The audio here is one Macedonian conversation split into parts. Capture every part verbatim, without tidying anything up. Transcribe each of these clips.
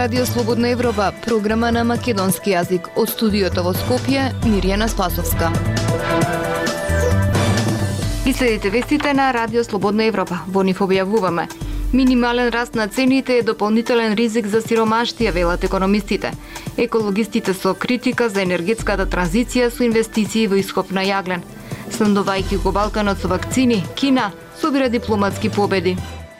Радио Слободна Европа, програма на македонски јазик. Од студиото во Скопје, Мирјана Спасовска. И следите вестите на Радио Слободна Европа. Во нив објавуваме: минимален раст на цените е дополнителен ризик за сиромаштија, велат економистите. Екологистите со критика за енергетската транзиција со инвестиции во ископ на јаглен. Снабдувајќи го Балканот со вакцини, Кина собира дипломатски победи.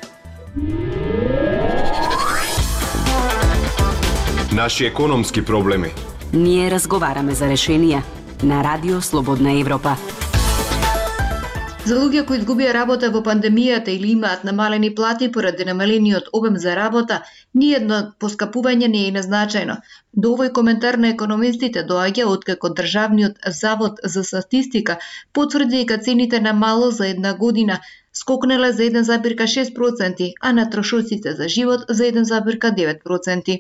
Наши економски проблеми. Ние разговараме за решенија на Радио Слободна Европа. За луѓе кои изгубија работа во пандемијата или имаат намалени плати поради намалениот обем за работа, ниедно поскапување не е назначено. До овој коментар на економистите доаѓа откако Државниот завод за статистика потврди дека цените на мало за една година скокнале за еден зарез шест проценти, а на трошоците за живот за еден зарез девет проценти.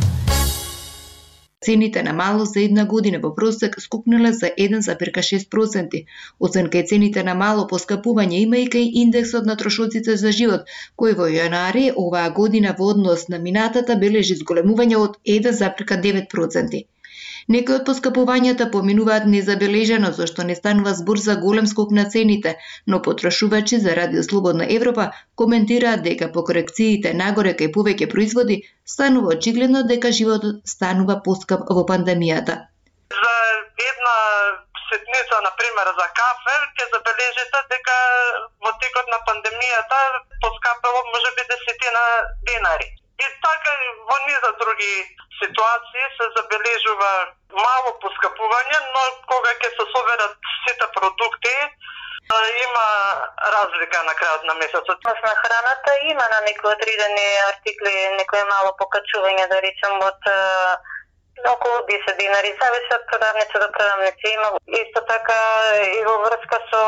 Цените на мало за една година во просек скокнале за еден зарез шест проценти. Освен кај цените на мало поскапување има и кај индексот на трошоците за живот, кој во јануари оваа година во однос на минатата бележи зголемување од еден зарез девет проценти. Некои од поскапувањата поминуваат незабележано, зашто не станува збор за голем скок на цените, но потрошувачи за Радио Слободна Европа коментираат дека по корекциите нагоре кај повеќе производи станува очигледно дека животот станува поскап во пандемијата. За една ситница, например, за кафе, ќе забележите дека во текот на пандемијата поскапало можеби десетина денари. И така во низа други ситуации се забележува мало поскапување, но кога ќе се соберат сите продукти, има разлика на крајот на месецот. На храната има на некои одредени артикли, некој мало покачување, да речем, од околу десет динари, зависи од продавница до продавница. Има исто така и во врска со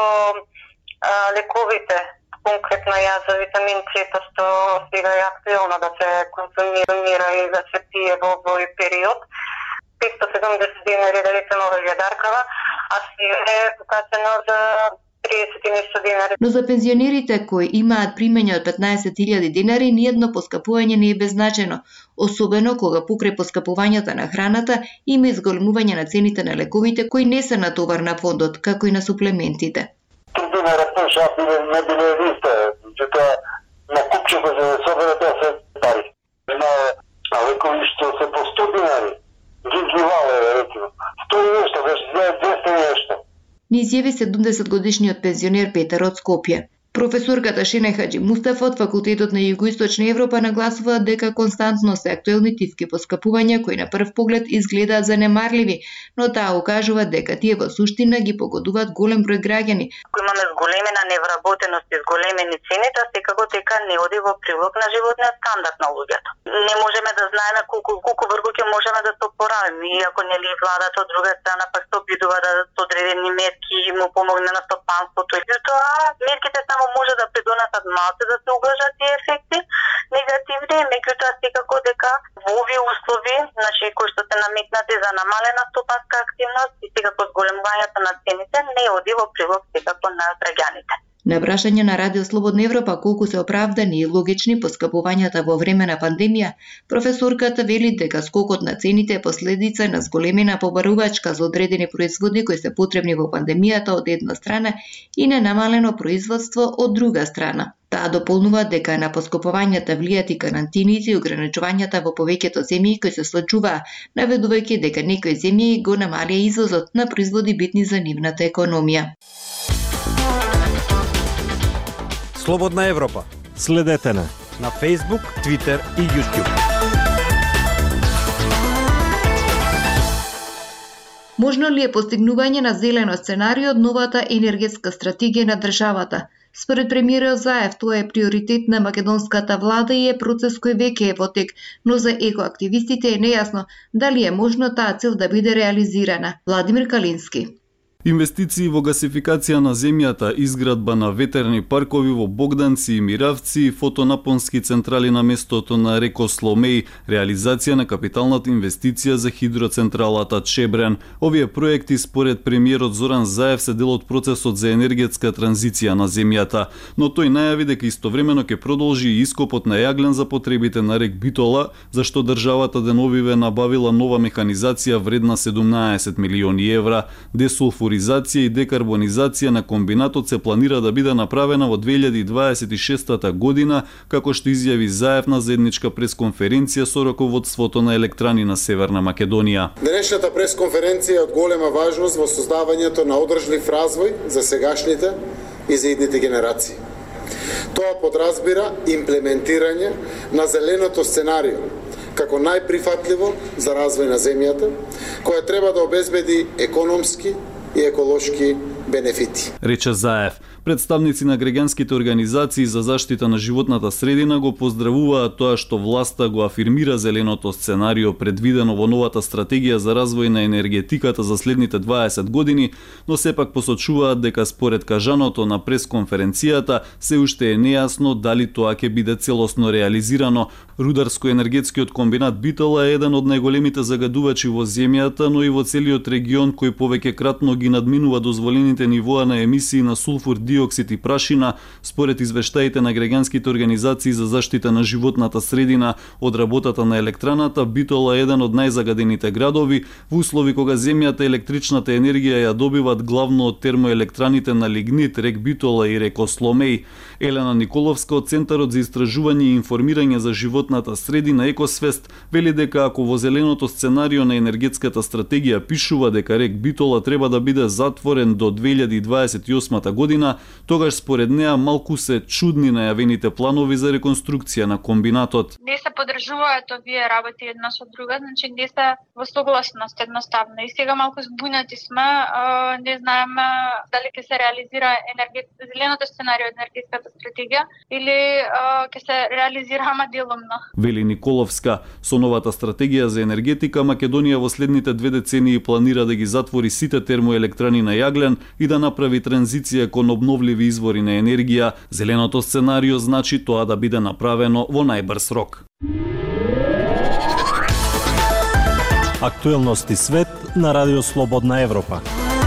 а, лековите. Конкретно јас за витамин С, што сега е актуелно да се консумира и да се пие во овој период. петстотин и седумдесет динари да речем овој даркава, а сега е покачено за триесет и нешто динари. Но за пензионерите кои имаат примања од петнаесет илјади динари, ниедно поскапување не е беззначено, особено кога покрај поскапувањата на храната има изголемување на цените на лековите кои не се на товар на фондот, како и на суплементите. Dinara puxa ne bile viste, că na kupče ko se sobere deset pari. Na alekovi što se po sto dinari gigivale, recimo. sto и нешто, веш, двеста и нешто. Ни изјави седумдесетгодишниот пензионер Петар од Скопје. Професорката Шене Хаджи Мустафа од Факултетот на Југоисточна Европа нагласува дека константно се актуелни тивки поскапувања кои на прв поглед изгледаат занемарливи, но таа укажува дека тие во суштина ги погодуваат голем број граѓани. Ако имаме зголемена невработеност и зголемени цени, да секако дека не оди во прилог на животниот стандард на луѓето. Не можеме да знаеме колку колку вргу ќе можеме да се опоравиме, иако нели владата од друга страна пак се обидува да со одредени мерки му помогне на стопанството. И тоа мерките само може да придонесат малце да се убржат тие ефекти негативни, меѓутоа секако дека во овие услови, значи кои што се наметнати за намалена стопанска активност и секако зголемувањето на цените не оди во прилог секако на граѓаните. На прашање на Радио Слободна Европа колку се оправдани и логични поскапувањата во време на пандемија, професорката вели дека скокот на цените е последица на зголемена побарувачка за одредени производи кои се потребни во пандемијата од една страна и на намалено производство од друга страна. Таа дополнува дека на поскапувањата влијат и карантините и ограничувањата во повеќето земји кои се случуваа, наведувајќи дека некои земји го намалија извозот на производи битни за нивната економија. Слободна Европа. Следете на на Facebook, Twitter и YouTube. Можно ли е постигнување на зелено сценарио од новата енергетска стратегија на државата? Според премиерот Заев, тоа е приоритет на македонската влада и е процес кој веќе е во тек, но за екоактивистите е нејасно дали е можно таа цел да биде реализирана. Владимир Калински. Инвестиции во гасификација на земјата, изградба на ветерни паркови во Богданци и Миравци, фотонапонски централи на местото на реко Сломеј, реализација на капиталната инвестиција за хидроцентралата Чебрен. Овие проекти според премиерот Зоран Заев се дел од процесот за енергетска транзиција на земјата, но тој најави дека истовремено ќе продолжи и ископот на јаглен за потребите на рек Битола, зашто државата деновиве набавила нова механизација вредна седумнаесет милиони евра. Десулфуризација и декарбонизација на комбинатот се планира да биде направена во две илјади дваесет и шеста година, како што изјави Заев на заедничка пресконференција со раководството на електрани на Северна Македонија. Денешната пресконференција е од голема важност во создавањето на одржлив развој за сегашните и за идните генерации. Тоа подразбира имплементирање на зеленото сценарио како најприфатливо за развој на земјата, која треба да обезбеди економски и еколошки бенефити. Рече Заев. Представници на граѓанските организации за заштита на животната средина го поздравуваат тоа што власта го афирмира зеленото сценарио предвидено во новата стратегија за развој на енергетиката за следните дваесет години, но сепак посочуваат дека според кажаното на пресконференцијата се уште е нејасно дали тоа ќе биде целосно реализирано. Рударско-енергетскиот комбинат Битола е еден од најголемите загадувачи во земјата, но и во целиот регион кој повеќе кратно ги надминува дозволените нивоа на емисии на сулфур диоксид и прашина, според извештаите на граѓанските организации за заштита на животната средина. Од работата на електраната, Битола е еден од најзагадените градови, во услови кога земјата електричната енергија ја добиват главно од термоелектраните на лигнит, рек Битола и реко Сломеј. Елена Николовска од Центарот за истражување и информирање за животната средина Екосвест вели дека ако во зеленото сценарио на енергетската стратегија пишува дека рек Битола треба да биде затворен до две илјади дваесет и осма година, тогаш според неа малку се чудни најавените планови за реконструкција на комбинатот. Не се подржуваат овие работи една со друга, значи не се во согласност едноставно. И сега малку збунети сме, не знаеме дали ќе се реализира енергет... зеленото сценарио енергетската стратегија или ќе се реализира ама деломно. Вели Николовска, со новата стратегија за енергетика Македонија во следните две децении планира да ги затвори сите термоелектрани на јаглен и да направи транзиција кон обновливи извори на енергија. Зеленото сценарио значи тоа да биде направено во најбрз рок. Актуелности свет на Радио Слободна Европа.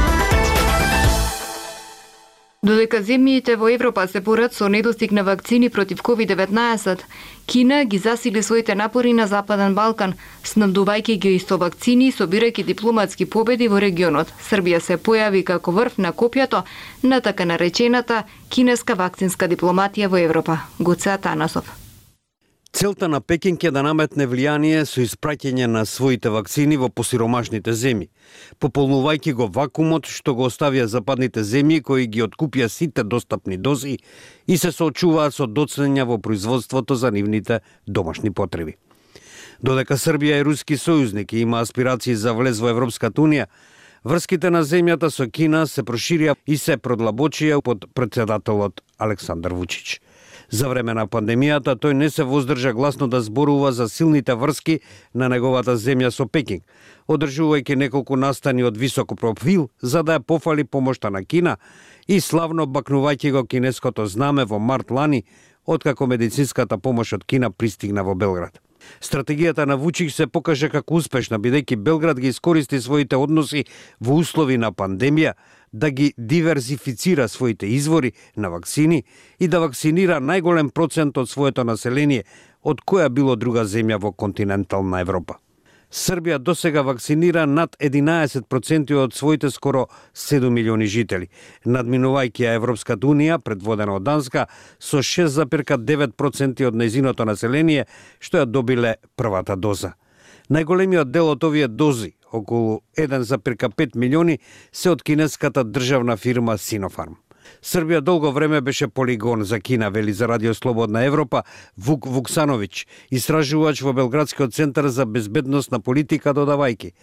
Додека земјите во Европа се порат со недостиг на вакцини против ковид деветнаесет, Кина ги засили своите напори на Западен Балкан, снабдувајќи ги со вакцини и собирајќи дипломатски победи во регионот. Србија се појави како врв на копјето на така наречената кинеска вакцинска дипломатија во Европа. Гоце Атанасов. Целта на Пекинг е да наметне влијание со испраќање на своите вакцини во посиромашните земји, пополнувајќи го вакуумот што го оставија западните земји кои ги откупија сите достапни дози и се соочуваат со доцнења во производството за нивните домашни потреби. Додека Србија е руски сојузник и има аспирации за влез во Европската унија, врските на земјата со Кина се проширија и се продлабочија под претседателот Александар Вучич. За време на пандемијата тој не се воздржа гласно да зборува за силните врски на неговата земја со Пекинг, одржувајќи неколку настани од високо профил за да ја пофали помошта на Кина и славно бакнувајќи го кинеското знаме во март лани, откако медицинската помош од Кина пристигна во Белград. Стратегијата на Вучич се покажа како успешна, бидејќи Белград ги искористи своите односи во услови на пандемија да ги диверзифицира своите извори на вакцини и да вакцинира најголем процент од своето население од која било друга земја во континентална Европа. Србија досега вакцинира над единаесет проценти од своите скоро седум милиони жители, надминувајќи ја Европската унија, предводена од Данска, со шест зарез девет проценти од нејзиното население, што ја добиле првата доза. Најголемиот дел од овие дози, околу еден зарез пет милиони, се од кинеската државна фирма Синофарм. Србија долго време беше полигон за Кина, вели за Радио Слободна Европа Вук Вуксановиќ, истражувач во Белградскиот центар за безбедност на политика, додавајќи: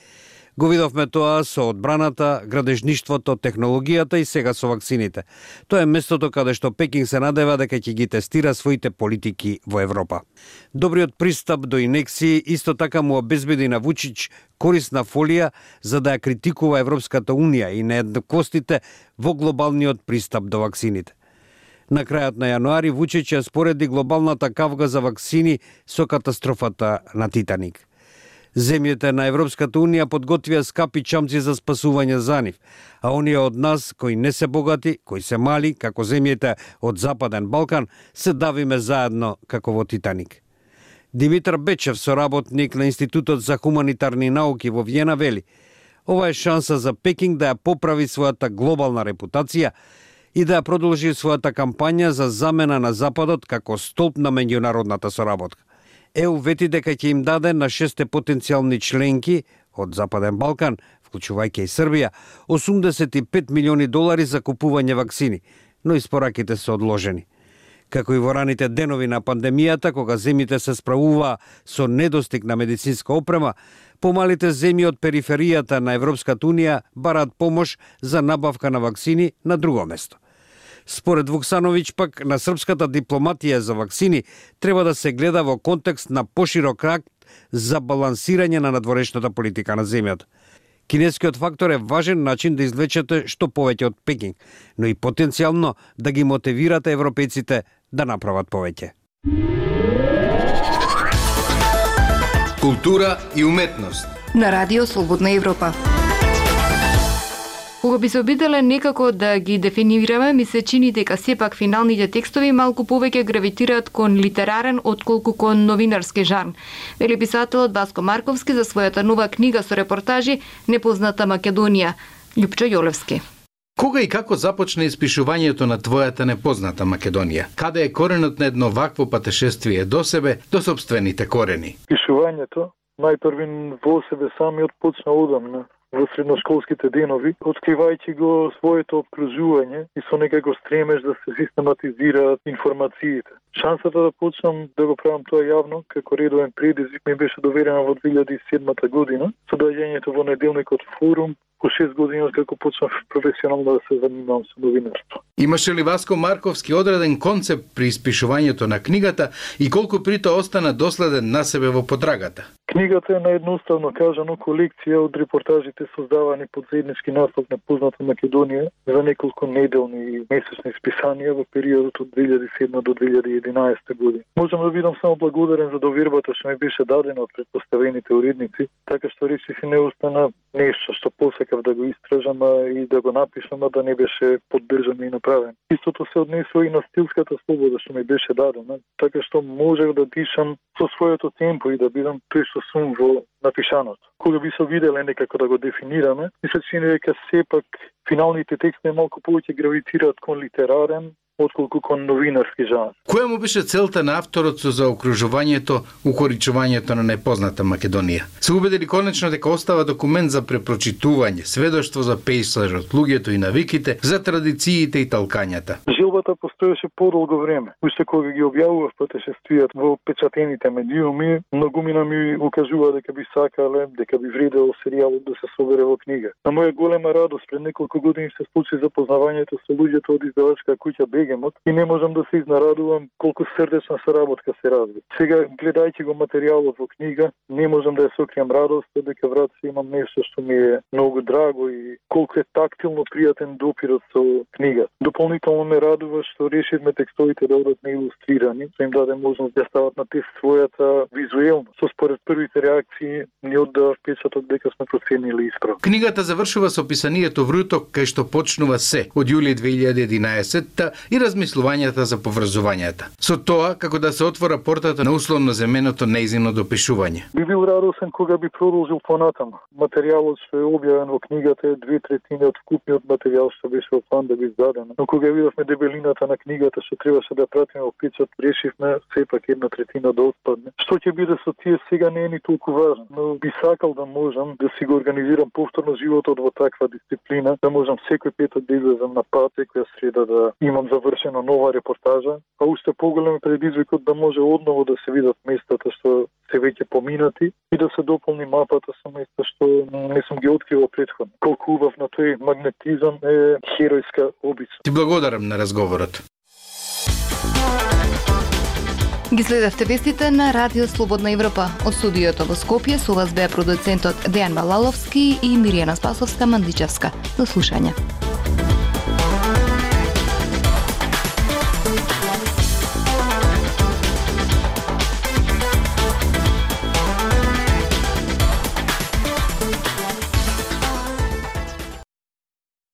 Го видовме тоа со одбраната, градежништвото, технологијата и сега со ваксините. Тоа е местото каде што Пекинг се надева дека ќе ги тестира своите политики во Европа. Добриот пристап до инекции исто така му обезбеди на Вучич корисна фолија за да ја критикува Европската унија и нееднаквостите во глобалниот пристап до ваксините. На крајот на јануари Вучич ја спореди глобалната кавга за ваксини со катастрофата на Титаник. Земјите на Европската унија подготвија скапи чамци за спасување за нив, а оние од нас кои не се богати, кои се мали, како земјите од Западен Балкан, се давиме заедно како во Титаник. Димитар Бечев, соработник на Институтот за хуманитарни науки во Виена, вели: ова е шанса за Пекинг да ја поправи својата глобална репутација и да ја продолжи својата кампања за замена на Западот како столб на меѓународната соработка. Е У вети дека ќе им даде на шесте потенцијални членки од Западен Балкан, вклучувајќи и Србија, осумдесет и пет милиони долари за купување ваксини, но испораките се одложени. Како и во раните денови на пандемијата, кога земјите се справуваа со недостиг на медицинска опрема, помалите земји од периферијата на Европската унија бараат помош за набавка на ваксини на друго место. Според Вуксановиќ пак, на српската дипломатија за ваксини треба да се гледа во контекст на поширок акт за балансирање на надворешната политика на земјата. Кинескиот фактор е важен начин да извлечете што повеќе од Пекинг, но и потенцијално да ги мотивирате европејците да направат повеќе. Култура и уметност На Радио Слободна Европа. Кога би се обиделе некако да ги дефинираме, ми се чини дека сепак финалните текстови малку повеќе гравитираат кон литерарен отколку кон новинарски жанр. Вели писателот Васко Марковски за својата нова книга со репортажи Непозната Македонија. Љупчо Јолевски. Кога и како започна испишувањето на твојата непозната Македонија? Каде е коренот на едно вакво патешествие до себе, до собствените корени? Пишувањето најпрвин во себе самиот почна одамна, во средношколските денови, откривајќи го своето обкружување и со некако стремеж да се систематизираат информациите. Шансата да почнам да го правам тоа јавно, како редовен предизвик, ми беше доверена во две илјади и седма година, со доаѓањето во неделникот Форум, по шест години од како почнав професионално да се занимавам со новинарство. Имаше ли Васко Марковски одреден концепт при испишувањето на книгата и колку при тоа остана доследен на себе во потрагата? Книгата е наедноставно кажано колекција од репортажите создавани под заеднички наслов Непозната Македонија за неколку неделни и месечни списанија во периодот од две илјади и седма до две илјади и единаесета година. Можам да бидам само благодарен за довербата што ми беше дадена од претпоставените уредници, така што речи си не остана нешто што посекав да го истражам и да го напишам, а да не беше поддржано и направено. Истото се однесува и на стилската слобода што ми беше дадена, така што можев да дишам со своето темпо и да бидам тој што сум во напишаното. Кога би се виделе некако да го дефинираме, ми се чини дека сепак финалните текстови малку повеќе гравитираат кон литерарен, отколку кон новинарски жанр. Која му беше целта на авторот со заокружувањето, укоричувањето на Непозната Македонија? Се убедили конечно дека остава документ за препрочитување, сведоштво за пејзажот, луѓето и навиките, за традициите и талкањата. Желбата постоеше подолго време. Уште кога ги објавував патешествијата во печатените медиуми, многумина ми укажува дека би сакале, дека би вредело серијалот да се собере во книга. На моја голема радост пред неколку години се случи запознавањето со луѓето од издавачка куќа Бегемот и не можам да се изнарадувам колку срдечна соработка се разви. Сега, гледајќи го материјалот во книга, не можам да ја сокријам радост дека врат се имам нешто што ми е многу драго и колку е тактилно пријатен допирот со книга. Дополнително ме радува што решивме текстовите да одат неилустрирани, што им даде можност да стават на тест својата визуелност. Со според првите реакции ни оддава впечаток дека сме проценили исправно. Книгата завршува со описанието вруток кај што почнува се од јули две илјади и единаесетта и размислувањата за поврзувањата. Со тоа како да се отвора портата на условно земеното нејзино допишување. Би бил радосен кога би продолжил понатаму. Материјалот што е објавен во книгата е две третини од вкупниот материјал што беше во план да би издаден. Но кога видовме целината на книгата што требаше да пратиме во печат, решивме сепак една третина да отпадне. Што ќе биде со тие сега не е ни толку важно, но би сакал да можам да си го организирам повторно животот во таква дисциплина, да можам секој петок да излезам на пат, секоја среда да имам завршено нова репортажа, а уште поголем предизвикот да може одново да се видат местата што се веќе поминати и да се дополни мапата со места што не сум ги откривал претходно. Колку убав на тој магнетизам е херојска обич. Ти благодарам на разговорот. Ги следевте вестите на Радио Слободна Европа. Од студиото во Скопје со вас беа продуцентот Дејан Малаловски и Миријана Спасовска-Мандличевска. До слушање.